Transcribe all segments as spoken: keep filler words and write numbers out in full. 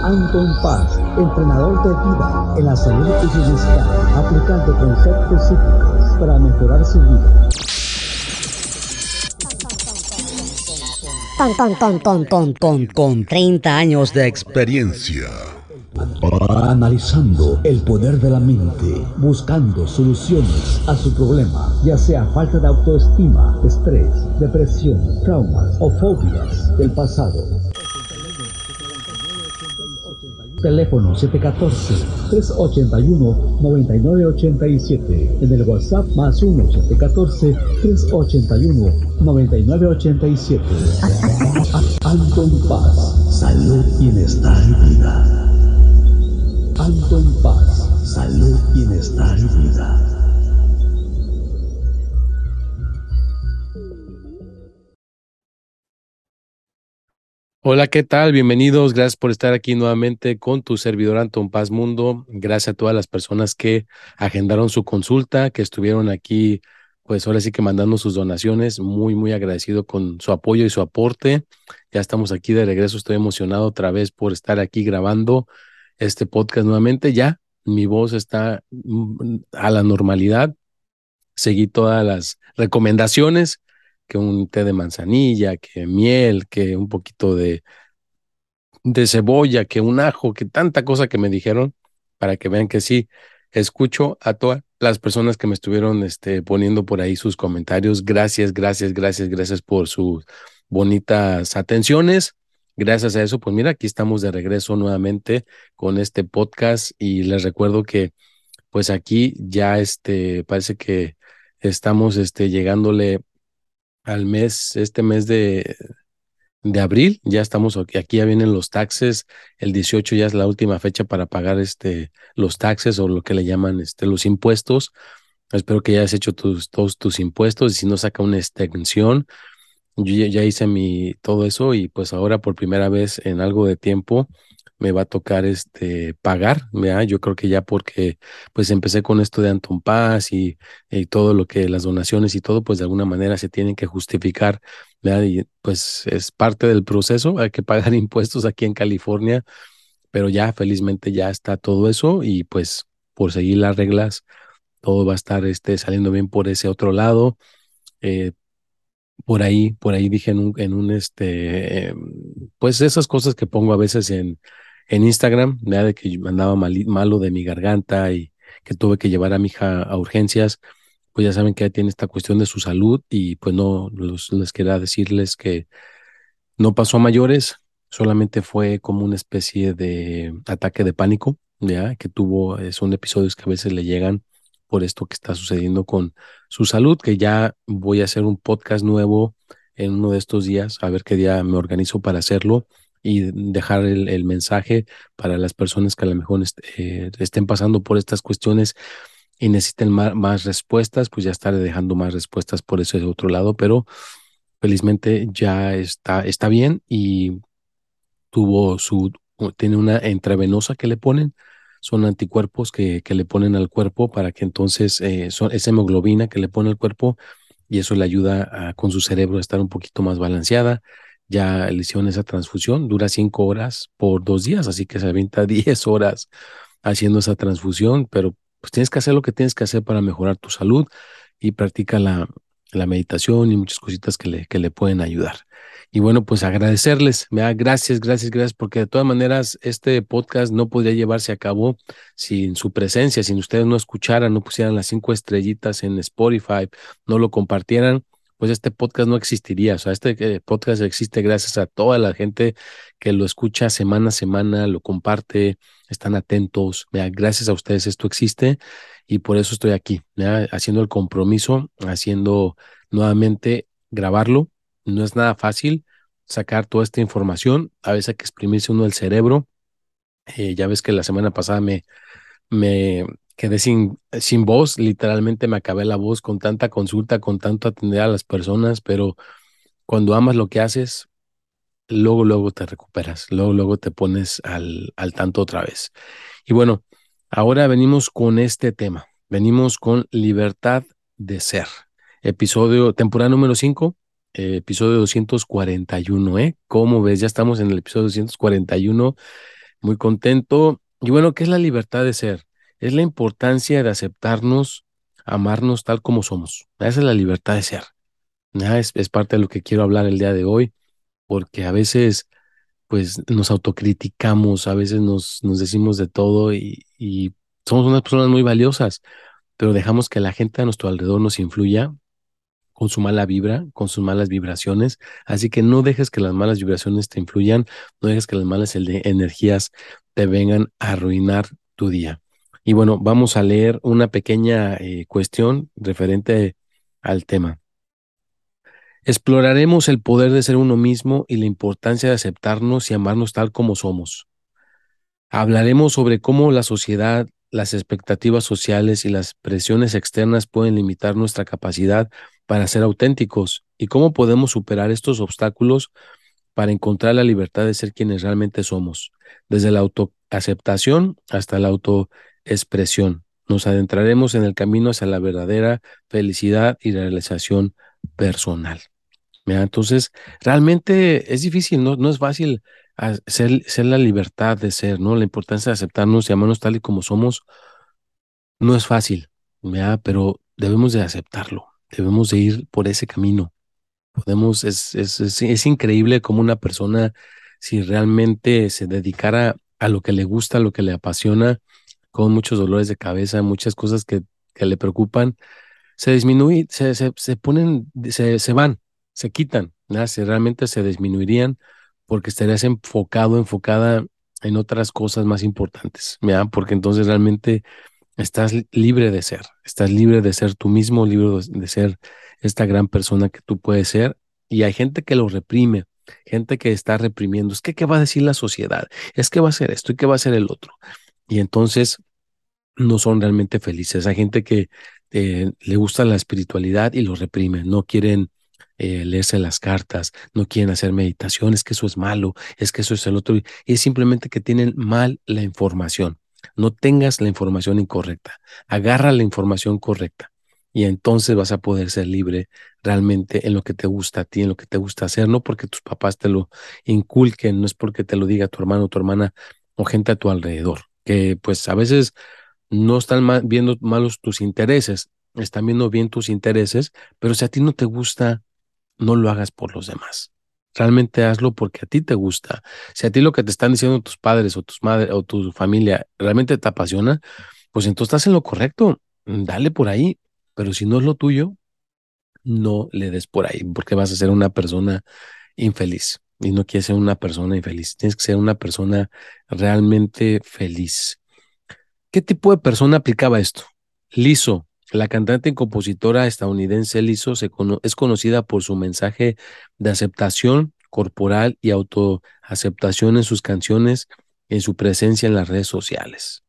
Anton Paz, entrenador de vida en la salud y bienestar, aplicando conceptos psíquicos para mejorar su vida. Con, con, con, con, con, con, con treinta años de experiencia. Analizando el poder de la mente, buscando soluciones a su problema, ya sea falta de autoestima, estrés, depresión, traumas o fobias del pasado. Teléfono siete uno cuatro, tres ocho uno, nueve nueve ocho siete. En el WhatsApp más uno siete uno cuatro, tres ocho uno, nueve nueve ocho siete. Anton Paz, salud, bienestar y vida. Anton Paz, salud, bienestar y vida. Hola, ¿qué tal? Bienvenidos. Gracias por estar aquí nuevamente con tu servidor Anton Paz Mundo. Gracias a todas las personas que agendaron su consulta, que estuvieron aquí, pues ahora sí que mandando sus donaciones. Muy, muy agradecido con su apoyo y su aporte. Ya estamos aquí de regreso. Estoy emocionado otra vez por estar aquí grabando este podcast nuevamente. Ya mi voz está mm, a la normalidad. Seguí todas las recomendaciones, que un té de manzanilla, que miel, que un poquito de de cebolla, que un ajo, que tanta cosa que me dijeron, para que vean que sí, escucho a todas las personas que me estuvieron este, poniendo por ahí sus comentarios. Gracias, gracias, gracias, gracias por sus bonitas atenciones. Gracias a eso, pues mira, aquí estamos de regreso nuevamente con este podcast y les recuerdo que pues aquí ya este, parece que estamos este, llegándole al mes, este mes de de abril. Ya estamos aquí, aquí ya vienen los taxes. El dieciocho ya es la última fecha para pagar este los taxes o lo que le llaman este los impuestos. Espero que ya hayas hecho tus todos tus impuestos y si no, saca una extensión. Yo ya, ya hice mi todo eso y pues ahora por primera vez en algo de tiempo me va a tocar este pagar, ¿verdad? Yo creo que ya porque pues empecé con esto de Anton Paz y, y todo lo que las donaciones y todo, pues de alguna manera se tienen que justificar, ¿verdad? Y pues es parte del proceso, hay que pagar impuestos aquí en California, pero ya felizmente ya está todo eso y pues por seguir las reglas todo va a estar este saliendo bien por ese otro lado. Eh, por ahí, por ahí dije en un, en un este, eh, pues esas cosas que pongo a veces en, en Instagram, ¿verdad? De que me andaba mali- malo de mi garganta y que tuve que llevar a mi hija a urgencias. Pues ya saben que ella tiene esta cuestión de su salud y pues no, los, les quería decirles que no pasó a mayores, solamente fue como una especie de ataque de pánico, ¿ya? Que tuvo, eh, son episodios que a veces le llegan por esto que está sucediendo con su salud, que ya voy a hacer un podcast nuevo en uno de estos días, a ver qué día me organizo para hacerlo y dejar el, el mensaje para las personas que a lo mejor est- eh, estén pasando por estas cuestiones y necesiten ma- más respuestas, pues ya estaré dejando más respuestas por ese otro lado, pero felizmente ya está, está bien y tuvo su, tiene una intravenosa que le ponen, son anticuerpos que, que le ponen al cuerpo para que entonces, eh, son, es hemoglobina que le pone al cuerpo y eso le ayuda a- con su cerebro a estar un poquito más balanceada. Ya le hicieron esa transfusión, dura cinco horas por dos días, así que se avienta diez horas haciendo esa transfusión, pero pues tienes que hacer lo que tienes que hacer para mejorar tu salud y practica la, la meditación y muchas cositas que le, que le pueden ayudar. Y bueno, pues agradecerles, ¿verdad? Gracias, gracias, gracias, porque de todas maneras este podcast no podría llevarse a cabo sin su presencia, sin ustedes no escucharan, no pusieran las cinco estrellitas en Spotify, no lo compartieran, pues este podcast no existiría. O sea, este eh, podcast existe gracias a toda la gente que lo escucha semana a semana, lo comparte, están atentos, ¿verdad? Gracias a ustedes esto existe y por eso estoy aquí, ¿verdad? Haciendo el compromiso, haciendo nuevamente grabarlo. No es nada fácil sacar toda esta información. A veces hay que exprimirse uno el cerebro. Eh, ya ves que la semana pasada me, me quedé sin, sin voz, literalmente me acabé la voz con tanta consulta, con tanto atender a las personas, pero cuando amas lo que haces, luego, luego te recuperas, luego, luego te pones al, al tanto otra vez. Y bueno, ahora venimos con este tema, venimos con libertad de ser. Episodio, temporada número cinco, eh, episodio doscientos cuarenta y uno, ¿eh? ¿Cómo ves? Ya estamos en el episodio doscientos cuarenta y uno. muy contento. Y bueno, ¿qué es la libertad de ser? Es la importancia de aceptarnos, amarnos tal como somos. Esa es la libertad de ser. Ah, Es, es parte de lo que quiero hablar el día de hoy, porque a veces pues nos autocriticamos, a veces nos, nos decimos de todo y, y somos unas personas muy valiosas, pero dejamos que la gente a nuestro alrededor nos influya con su mala vibra, con sus malas vibraciones. Así que no dejes que las malas vibraciones te influyan, no dejes que las malas ele- energías te vengan a arruinar tu día. Y bueno, vamos a leer una pequeña eh, cuestión referente al tema. Exploraremos el poder de ser uno mismo y la importancia de aceptarnos y amarnos tal como somos. Hablaremos sobre cómo la sociedad, las expectativas sociales y las presiones externas pueden limitar nuestra capacidad para ser auténticos y cómo podemos superar estos obstáculos para encontrar la libertad de ser quienes realmente somos, desde la autoaceptación hasta la autoexpresión. Nos adentraremos en el camino hacia la verdadera felicidad y realización personal. Mira, entonces, realmente es difícil, ¿no? No es fácil ah, ser, ser la libertad de ser, ¿no? La importancia de aceptarnos y amarnos tal y como somos, no es fácil, ¿ya? Pero debemos de aceptarlo, debemos de ir por ese camino. Podemos, es, es, es, es increíble cómo una persona, si realmente se dedicara a lo que le gusta, a lo que le apasiona, con muchos dolores de cabeza, muchas cosas que, que le preocupan, se disminuye, se, se, se ponen, se, se van, se quitan, ¿verdad? Se, realmente se disminuirían porque estarías enfocado, enfocada en otras cosas más importantes, ¿verdad? Porque entonces realmente estás li- libre de ser, estás libre de ser tú mismo, libre de, de ser esta gran persona que tú puedes ser. Y hay gente que lo reprime, gente que está reprimiendo. Es que, ¿qué va a decir la sociedad? Es que va a ser esto y qué va a ser el otro. Y entonces no son realmente felices. Hay gente que eh, le gusta la espiritualidad y lo reprime, no quieren eh, leerse las cartas, no quieren hacer meditación, es que eso es malo, es que eso es el otro, y es simplemente que tienen mal la información. No tengas la información incorrecta, agarra la información correcta y entonces vas a poder ser libre realmente en lo que te gusta a ti, en lo que te gusta hacer, no porque tus papás te lo inculquen, no es porque te lo diga tu hermano, tu hermana o gente a tu alrededor, que pues a veces no están ma- viendo malos tus intereses, están viendo bien tus intereses, pero si a ti no te gusta, no lo hagas por los demás. Realmente hazlo porque a ti te gusta. Si a ti lo que te están diciendo tus padres o tus madres o tu familia realmente te apasiona, pues entonces estás en lo correcto. Mm, Dale por ahí. Pero si no es lo tuyo, no le des por ahí, porque vas a ser una persona infeliz. Y no quieres ser una persona infeliz. Tienes que ser una persona realmente feliz. ¿Qué tipo de persona aplicaba esto? Lizzo, la cantante y compositora estadounidense Lizzo se cono- es conocida por su mensaje de aceptación corporal y autoaceptación en sus canciones y en su presencia en las redes sociales.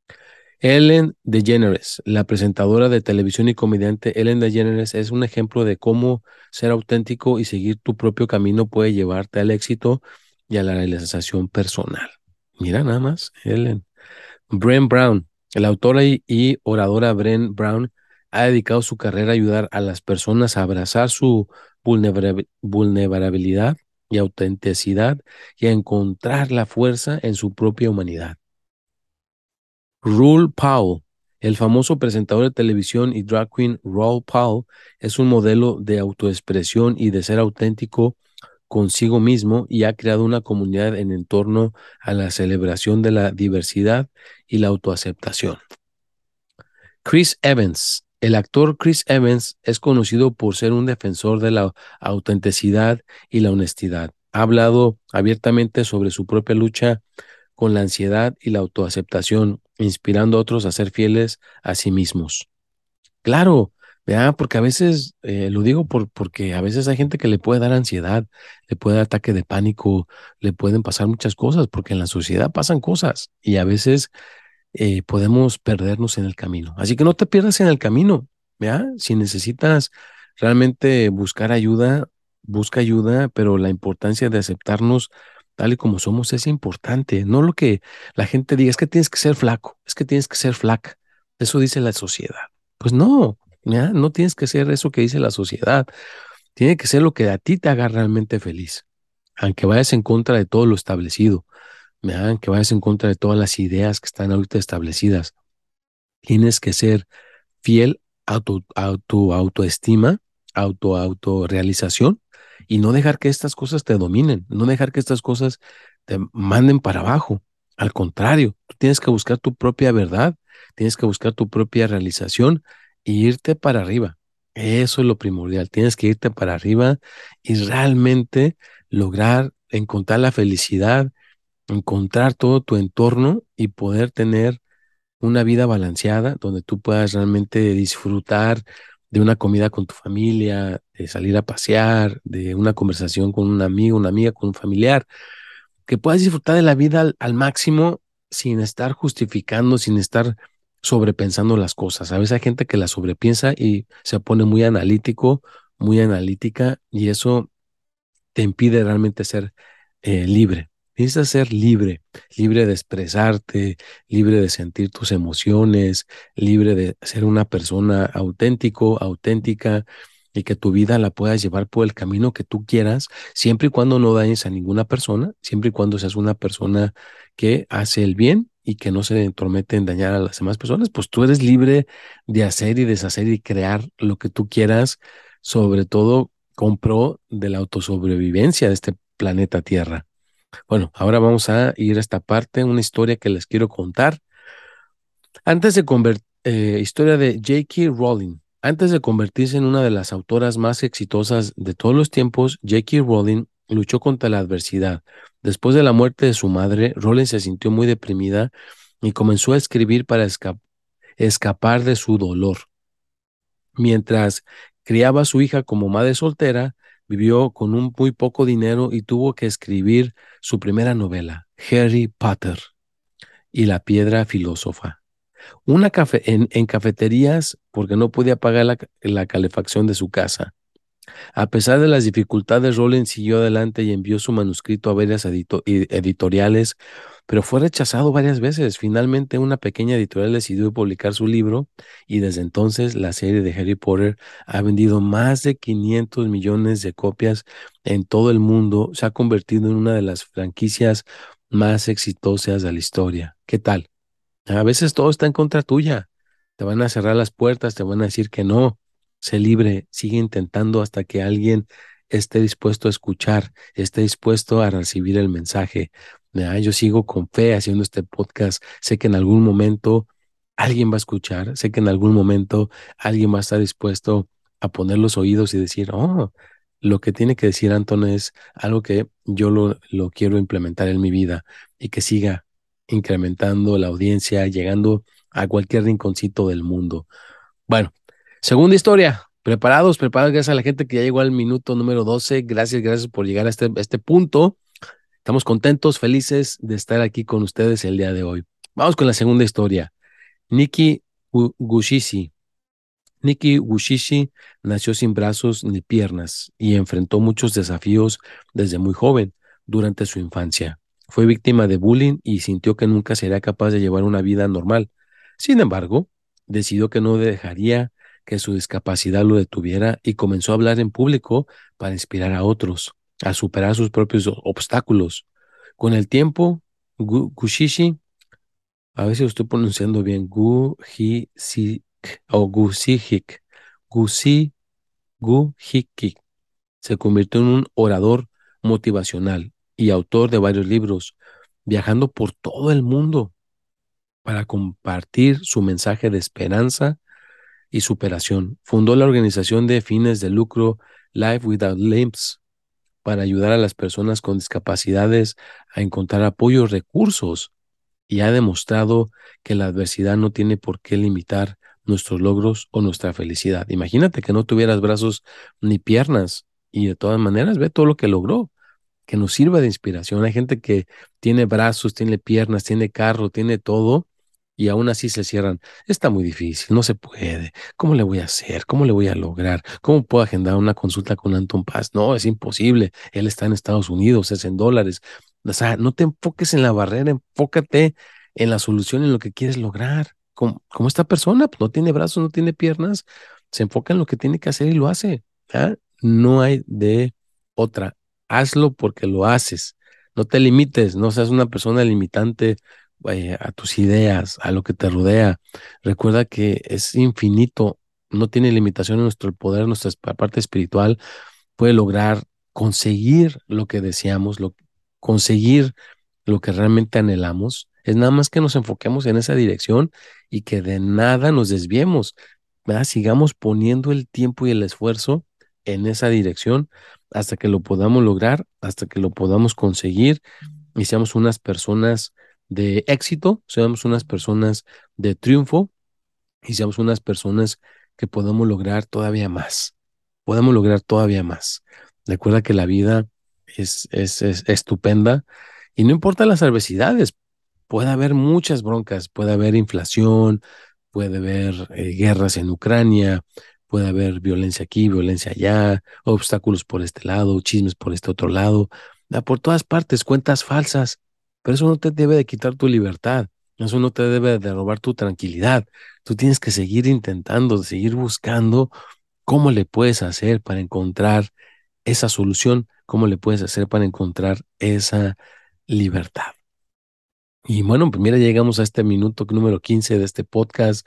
Ellen DeGeneres, la presentadora de televisión y comediante Ellen DeGeneres, es un ejemplo de cómo ser auténtico y seguir tu propio camino puede llevarte al éxito y a la realización personal. Mira nada más, Ellen. Brené Brown, la autora y, y oradora Brené Brown, ha dedicado su carrera a ayudar a las personas a abrazar su vulnerabi- vulnerabilidad y autenticidad y a encontrar la fuerza en su propia humanidad. Raoul Pal, el famoso presentador de televisión y drag queen Raoul Pal, es un modelo de autoexpresión y de ser auténtico consigo mismo y ha creado una comunidad en torno a la celebración de la diversidad y la autoaceptación. Chris Evans. El actor Chris Evans es conocido por ser un defensor de la autenticidad y la honestidad. Ha hablado abiertamente sobre su propia lucha con la ansiedad y la autoaceptación, inspirando a otros a ser fieles a sí mismos. Claro, ¿verdad? Porque a veces, eh, lo digo por, porque a veces hay gente que le puede dar ansiedad, le puede dar ataque de pánico, le pueden pasar muchas cosas, porque en la sociedad pasan cosas y a veces eh, podemos perdernos en el camino. Así que no te pierdas en el camino, ¿verdad? Si necesitas realmente buscar ayuda, busca ayuda, pero la importancia de aceptarnos tal y como somos es importante. No lo que la gente diga, es que tienes que ser flaco, es que tienes que ser flaca. Eso dice la sociedad. Pues no, ¿ya? No tienes que ser eso que dice la sociedad. Tiene que ser lo que a ti te haga realmente feliz, aunque vayas en contra de todo lo establecido. ¿verdad? Que vayas en contra de todas las ideas que están ahorita establecidas. Tienes que ser fiel a tu, a tu autoestima, auto, autorrealización y no dejar que estas cosas te dominen, no dejar que estas cosas te manden para abajo. Al contrario, tú tienes que buscar tu propia verdad, tienes que buscar tu propia realización e irte para arriba. Eso es lo primordial. Tienes que irte para arriba y realmente lograr encontrar la felicidad, encontrar todo tu entorno y poder tener una vida balanceada donde tú puedas realmente disfrutar de una comida con tu familia, de salir a pasear, de una conversación con un amigo, una amiga, con un familiar, que puedas disfrutar de la vida al, al máximo sin estar justificando, sin estar sobrepensando las cosas. A veces hay gente que la sobrepiensa y se pone muy analítico, muy analítica, y eso te impide realmente ser eh, libre. Necesitas ser libre, libre de expresarte, libre de sentir tus emociones, libre de ser una persona auténtico, auténtica, y que tu vida la puedas llevar por el camino que tú quieras, siempre y cuando no dañes a ninguna persona, siempre y cuando seas una persona que hace el bien y que no se entromete en dañar a las demás personas, pues tú eres libre de hacer y deshacer y crear lo que tú quieras, sobre todo con pro de la autosobrevivencia de este planeta Tierra. Bueno, ahora vamos a ir a esta parte, una historia que les quiero contar. Antes de convertir, eh, historia de J K. Rowling. Antes de convertirse en una de las autoras más exitosas de todos los tiempos, J K. Rowling luchó contra la adversidad. Después de la muerte de su madre, Rowling se sintió muy deprimida y comenzó a escribir para esca- escapar de su dolor. Mientras criaba a su hija como madre soltera, vivió con un muy poco dinero y tuvo que escribir su primera novela, Harry Potter y la piedra filósofa. Una cafe en, en cafeterías porque no podía pagar la, la calefacción de su casa. A pesar de las dificultades, Rowling siguió adelante y envió su manuscrito a varias edito- ed- editoriales, pero fue rechazado varias veces. Finalmente, una pequeña editorial decidió publicar su libro y desde entonces la serie de Harry Potter ha vendido más de quinientos millones de copias en todo el mundo. Se ha convertido en una de las franquicias más exitosas de la historia. ¿Qué tal? A veces todo está en contra tuya. Te van a cerrar las puertas, te van a decir que no. Sé libre, sigue intentando hasta que alguien esté dispuesto a escuchar, esté dispuesto a recibir el mensaje. Ah, Yo sigo con fe haciendo este podcast. Sé que en algún momento alguien va a escuchar, sé que en algún momento alguien va a estar dispuesto a poner los oídos y decir, oh, lo que tiene que decir Anton es algo que yo lo, lo quiero implementar en mi vida y que siga incrementando la audiencia, llegando a cualquier rinconcito del mundo. Bueno, segunda historia. Preparados, preparados, gracias a la gente que ya llegó al minuto número doce. Gracias, gracias por llegar a este, a este punto. Estamos contentos, felices de estar aquí con ustedes el día de hoy. Vamos con la segunda historia. Nikki Gushishi. Nikki Gushishi nació sin brazos ni piernas y enfrentó muchos desafíos desde muy joven durante su infancia. Fue víctima de bullying y sintió que nunca sería capaz de llevar una vida normal. Sin embargo, decidió que no dejaría que su discapacidad lo detuviera y comenzó a hablar en público para inspirar a otros a superar sus propios obstáculos. Con el tiempo, Gu- Gushishi, a ver si lo estoy pronunciando bien, Gu-hi-si- o Gusihik, Gusi, Gu-hiki, se convirtió en un orador motivacional y autor de varios libros, viajando por todo el mundo para compartir su mensaje de esperanza y superación. Fundó la organización de fines de lucro Life Without Limbs para ayudar a las personas con discapacidades a encontrar apoyo y recursos y ha demostrado que la adversidad no tiene por qué limitar nuestros logros o nuestra felicidad. Imagínate que no tuvieras brazos ni piernas y de todas maneras ve todo lo que logró, que nos sirva de inspiración. Hay gente que tiene brazos, tiene piernas, tiene carro, tiene todo y aún así se cierran. Está muy difícil, no se puede. ¿Cómo le voy a hacer? ¿Cómo le voy a lograr? ¿Cómo puedo agendar una consulta con Anton Paz? No, es imposible. Él está en Estados Unidos, es en dólares. O sea, no te enfoques en la barrera, enfócate en la solución, en lo que quieres lograr. Como, como esta persona, pues no tiene brazos, no tiene piernas, se enfoca en lo que tiene que hacer y lo hace. ¿Ah? No hay de otra. Hazlo porque lo haces. No te limites, no seas una persona limitante eh, a tus ideas, a lo que te rodea. Recuerda que es infinito, no tiene limitación en nuestro poder, nuestra esp- parte espiritual puede lograr conseguir lo que deseamos, lo, conseguir lo que realmente anhelamos. Es nada más que nos enfoquemos en esa dirección y que de nada nos desviemos, ¿verdad? Sigamos poniendo el tiempo y el esfuerzo en esa dirección hasta que lo podamos lograr, hasta que lo podamos conseguir y seamos unas personas de éxito, seamos unas personas de triunfo y seamos unas personas que podamos lograr todavía más, podamos lograr todavía más. Recuerda que la vida es, es, es estupenda y no importa las adversidades, puede haber muchas broncas, puede haber inflación, puede haber eh, guerras en Ucrania, puede haber violencia aquí, violencia allá, obstáculos por este lado, chismes por este otro lado, ah, por todas partes, cuentas falsas, pero eso no te debe de quitar tu libertad, eso no te debe de robar tu tranquilidad. Tú tienes que seguir intentando, seguir buscando cómo le puedes hacer para encontrar esa solución, cómo le puedes hacer para encontrar esa libertad. Y bueno, pues mira, llegamos a este minuto número quince de este podcast.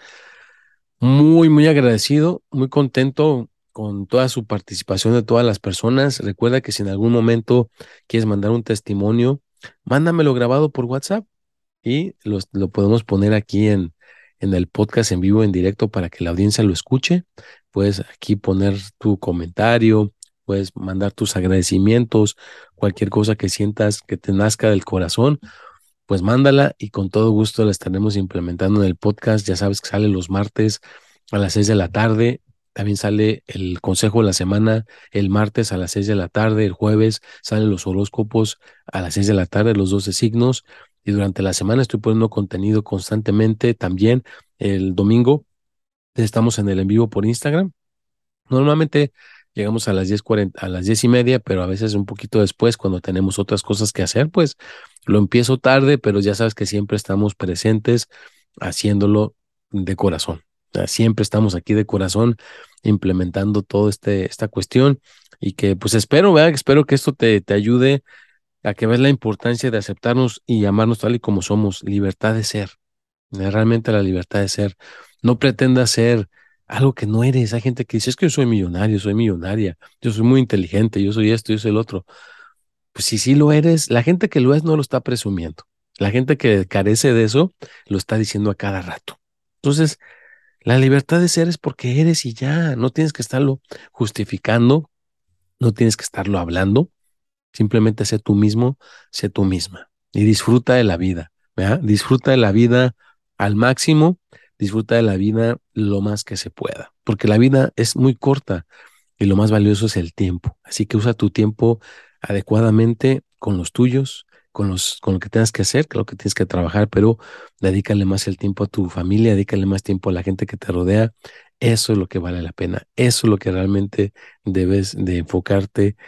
Muy, muy agradecido, muy contento con toda su participación de todas las personas. Recuerda que si en algún momento quieres mandar un testimonio, mándamelo grabado por WhatsApp y los- lo podemos poner aquí en, en el podcast en vivo, en directo, para que la audiencia lo escuche. Puedes aquí poner tu comentario, puedes mandar tus agradecimientos, cualquier cosa que sientas que te nazca del corazón, pues mándala y con todo gusto la estaremos implementando en el podcast. Ya sabes que sale los martes a las seis de la tarde. También sale el consejo de la semana el martes a las seis de la tarde. El jueves salen los horóscopos a las seis de la tarde, los doce signos. Y durante la semana estoy poniendo contenido constantemente. También el domingo estamos en el en vivo por Instagram. Normalmente llegamos a las diez cuarenta, a las diez y media, pero a veces un poquito después, cuando tenemos otras cosas que hacer, pues lo empiezo tarde, pero ya sabes que siempre estamos presentes haciéndolo de corazón. O sea, siempre estamos aquí de corazón implementando todo este, esta cuestión y que pues espero, ¿verdad? Espero que esto te, te ayude a que veas la importancia de aceptarnos y amarnos tal y como somos, libertad de ser. eh, Realmente la libertad de ser. No pretendas ser algo que no eres. Hay gente que dice, es que yo soy millonario, soy millonaria, yo soy muy inteligente, yo soy esto, yo soy el otro. Pues si sí lo eres, la gente que lo es no lo está presumiendo. La gente que carece de eso lo está diciendo a cada rato. Entonces, la libertad de ser es porque eres y ya, no tienes que estarlo justificando, no tienes que estarlo hablando. Simplemente sé tú mismo, sé tú misma y disfruta de la vida, ¿verdad? Disfruta de la vida al máximo, disfruta de la vida lo más que se pueda, porque la vida es muy corta y lo más valioso es el tiempo. Así que usa tu tiempo adecuadamente con los tuyos, con los, con lo que tengas que hacer, con lo que tienes que trabajar, pero dedícale más el tiempo a tu familia, dedícale más tiempo a la gente que te rodea. Eso es lo que vale la pena. Eso es lo que realmente debes de enfocarte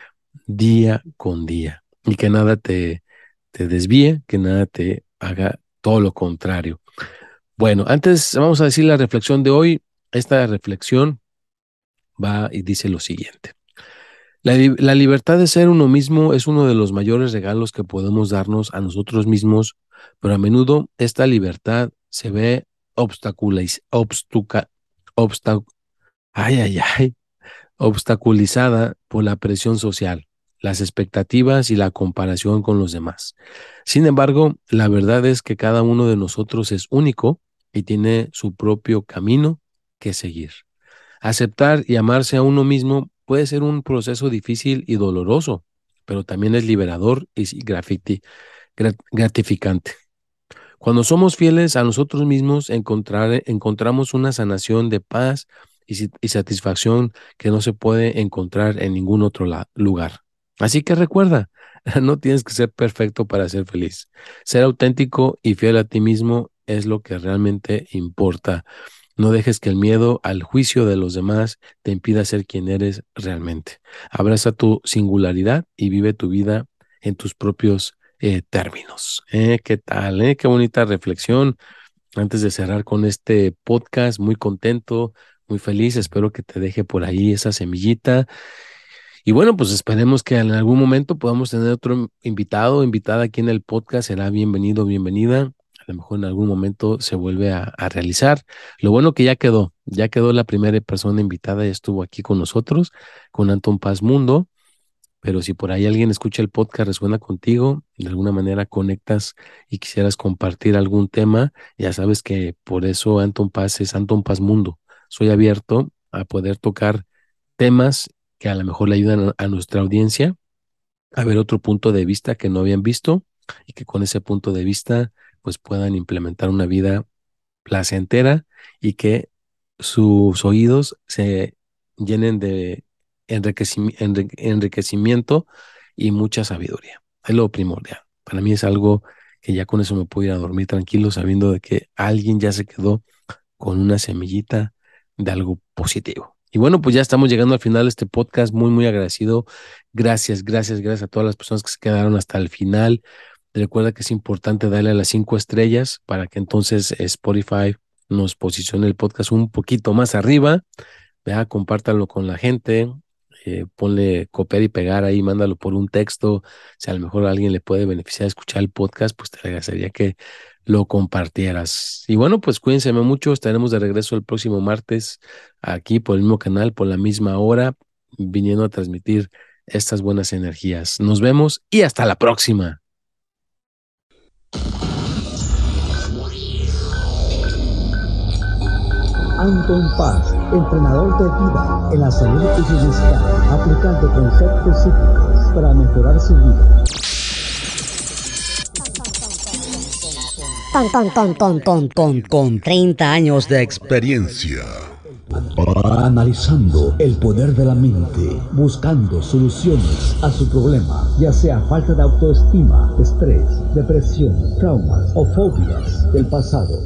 día con día y que nada te, te desvíe, que nada te haga todo lo contrario. Bueno, antes vamos a decir la reflexión de hoy. Esta reflexión va y dice lo siguiente. La, li- la libertad de ser uno mismo es uno de los mayores regalos que podemos darnos a nosotros mismos, pero a menudo esta libertad se ve obstaculiz, obstuca, obsta- ay, ay, ay, obstaculizada por la presión social, las expectativas y la comparación con los demás. Sin embargo, la verdad es que cada uno de nosotros es único y tiene su propio camino que seguir. Aceptar y amarse a uno mismo puede ser un proceso difícil y doloroso, pero también es liberador y grafiti- grat- gratificante. Cuando somos fieles a nosotros mismos, encontrar, encontramos una sanación de paz y, si- y satisfacción que no se puede encontrar en ningún otro la- lugar. Así que recuerda, no tienes que ser perfecto para ser feliz. Ser auténtico y fiel a ti mismo es lo que realmente importa. No dejes que el miedo al juicio de los demás te impida ser quien eres realmente. Abraza tu singularidad y vive tu vida en tus propios eh, términos. ¿Eh? ¿Qué tal? ¿Eh? Qué bonita reflexión. Antes de cerrar con este podcast, muy contento, muy feliz. Espero que te deje por ahí esa semillita Y bueno, pues esperemos que en algún momento podamos tener otro invitado, invitada aquí en el podcast. Será bienvenido, bienvenida. A lo mejor en algún momento se vuelve a, a realizar. Lo bueno que ya quedó, ya quedó la primera persona invitada, ya estuvo aquí con nosotros, con Anton Paz Mundo. Pero si por ahí alguien escucha el podcast, resuena contigo, de alguna manera conectas y quisieras compartir algún tema, ya sabes que por eso Anton Paz es Anton Paz Mundo. Soy abierto a poder tocar temas que a lo mejor le ayudan a, a nuestra audiencia a ver otro punto de vista que no habían visto y que con ese punto de vista pues puedan implementar una vida placentera y que sus oídos se llenen de enriquecimi- enri- enriquecimiento y mucha sabiduría. Es lo primordial. Para mí es algo que ya con eso me puedo ir a dormir tranquilo sabiendo de que alguien ya se quedó con una semillita de algo positivo. Y bueno, pues ya estamos llegando al final de este podcast. Muy, muy agradecido. Gracias, gracias, gracias a todas las personas que se quedaron hasta el final. Recuerda que es importante darle a las cinco estrellas para que entonces Spotify nos posicione el podcast un poquito más arriba. Vea, compártalo con la gente, eh, ponle copiar y pegar ahí, mándalo por un texto. Si a lo mejor a alguien le puede beneficiar escuchar el podcast, pues te agradecería que lo compartieras. Y bueno, pues cuídense mucho. Estaremos de regreso el próximo martes aquí por el mismo canal, por la misma hora, viniendo a transmitir estas buenas energías. Nos vemos y hasta la próxima. Anton Paz, entrenador de vida en la salud y bienestar, aplicando conceptos psíquicos para mejorar su vida. Con, con, con, con, con, con, con treinta años de experiencia. Analizando el poder de la mente, buscando soluciones a su problema, ya sea falta de autoestima, estrés, depresión, traumas o fobias del pasado.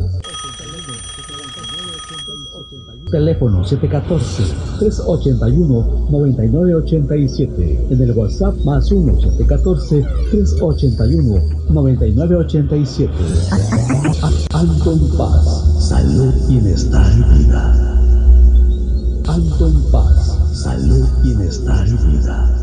Teléfono siete uno cuatro, tres ocho uno, nueve nueve ocho siete. En el WhatsApp más uno siete uno cuatro, tres ocho uno, nueve nueve ocho siete. Anton Paz, salud, bienestar y vida. Anton Paz, salud, bienestar y vida.